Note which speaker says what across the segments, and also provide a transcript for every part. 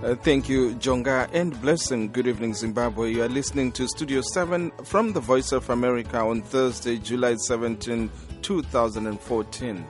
Speaker 1: Thank you, Jonga, and blessing. Good evening, Zimbabwe. You are listening to Studio 7 from the Voice of America on Thursday, July 17, 2014.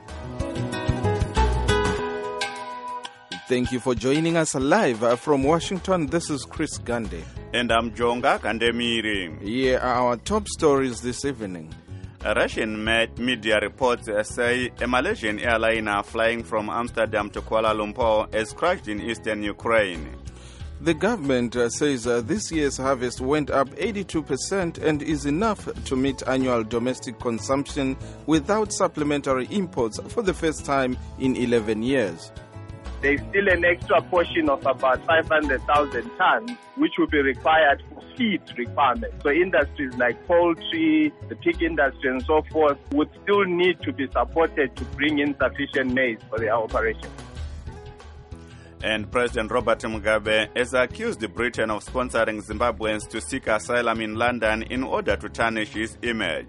Speaker 1: Thank you for joining us live from Washington. This is Chris Gande.
Speaker 2: And I'm Jonga Kandemiri.
Speaker 1: Here are our top stories this evening.
Speaker 2: Russian media reports say a Malaysian airliner flying from Amsterdam to Kuala Lumpur has crashed in eastern Ukraine.
Speaker 1: The government says this year's harvest went up 82% and is enough to meet annual domestic consumption without supplementary imports for the first time in 11 years.
Speaker 3: There's still an extra portion of about 500,000 tons, which will be required for feed requirements. So industries like poultry, the pig industry and so forth would still need to be supported to bring in sufficient maize for their operation.
Speaker 2: And President Robert Mugabe has accused Britain of sponsoring Zimbabweans to seek asylum in London in order to tarnish his image.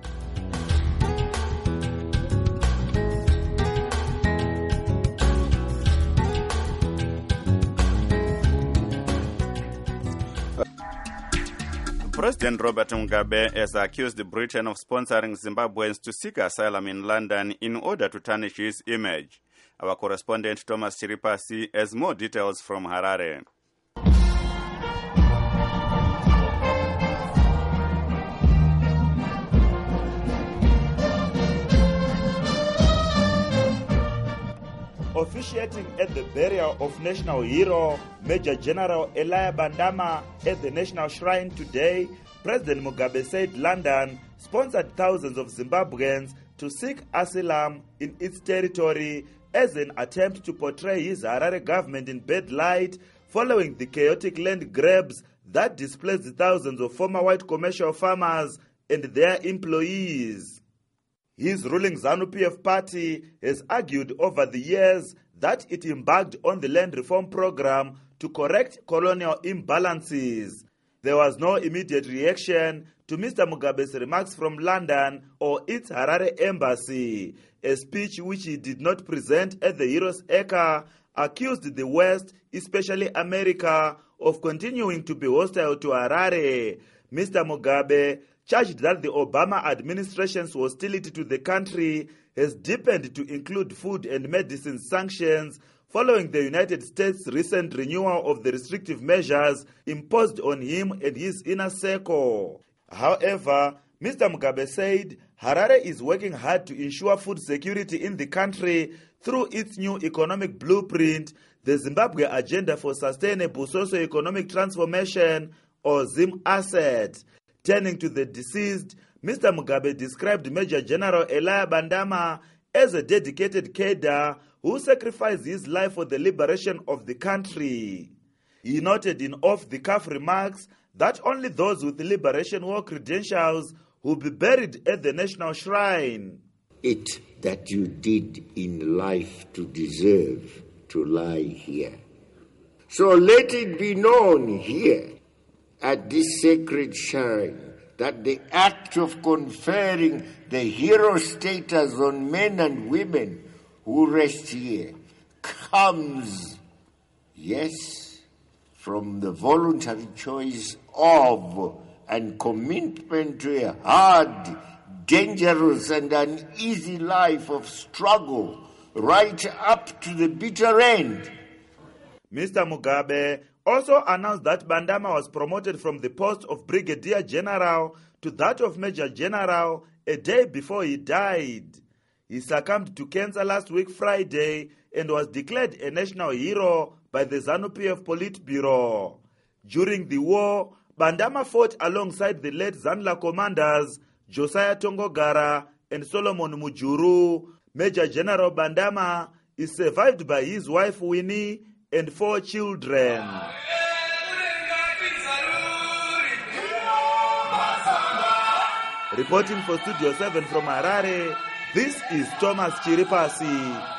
Speaker 2: President Robert Mugabe has accused Britain of sponsoring Zimbabweans to seek asylum in London in order to tarnish his image. Our correspondent Thomas Chiripasi has more details from Harare.
Speaker 4: Officiating at the burial of national hero Major General Elia Bandama at the National Shrine today, President Mugabe said London sponsored thousands of Zimbabweans to seek asylum in its territory as an attempt to portray his Harare government in bad light following the chaotic land grabs that displaced thousands of former white commercial farmers and their employees. His ruling ZANU-PF party has argued over the years that it embarked on the land reform program to correct colonial imbalances. There was no immediate reaction to Mr. Mugabe's remarks from London or its Harare embassy. A speech which he did not present at the Heroes Acre accused the West, especially America, of continuing to be hostile to Harare. Mr. Mugabe charged that the Obama administration's hostility to the country has deepened to include food and medicine sanctions following the United States' recent renewal of the restrictive measures imposed on him and his inner circle. However, Mr. Mugabe said Harare is working hard to ensure food security in the country through its new economic blueprint, the Zimbabwe Agenda for Sustainable Socio-Economic Transformation, or ZIM-ASSET. Turning to the deceased, Mr. Mugabe described Major General Elia Bandama as a dedicated cadre who sacrificed his life for the liberation of the country. He noted in off-the-cuff remarks that only those with liberation war credentials will be buried at the National Shrine.
Speaker 5: It that you did in life to deserve to lie here. So let it be known here at this sacred shrine that the act of conferring the hero status on men and women who rest here comes, yes, from the voluntary choice of and commitment to a hard, dangerous and uneasy life of struggle right up to the bitter end.
Speaker 4: Mr. Mugabe also announced that Bandama was promoted from the post of Brigadier General to that of Major General a day before he died. He succumbed to cancer last week Friday and was declared a national hero by the ZANU-PF Politburo. During the war, Bandama fought alongside the late Zanla commanders Josiah Tongogara and Solomon Mujuru. Major General Bandama is survived by his wife Winnie and 4 children. Reporting for Studio 7 from Harare, this is Thomas Chiripasi.